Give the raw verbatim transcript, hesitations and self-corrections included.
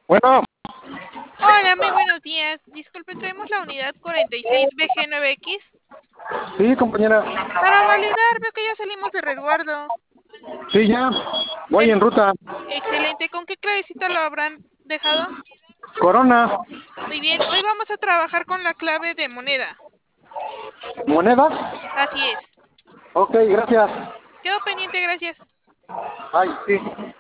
Bueno, Hola, muy buenos días. Disculpe, traemos la unidad cuarenta y seis B G nueve X. sí, compañera. Para validar, veo que ya salimos de resguardo. Sí, ya. Voy Em, en ruta. Excelente. ¿Con qué clavecita lo habrán dejado? Corona. Muy bien. Hoy vamos a trabajar con la clave de moneda. ¿Monedas? Así es. Ok, gracias. Quedo pendiente, gracias. Ay, sí.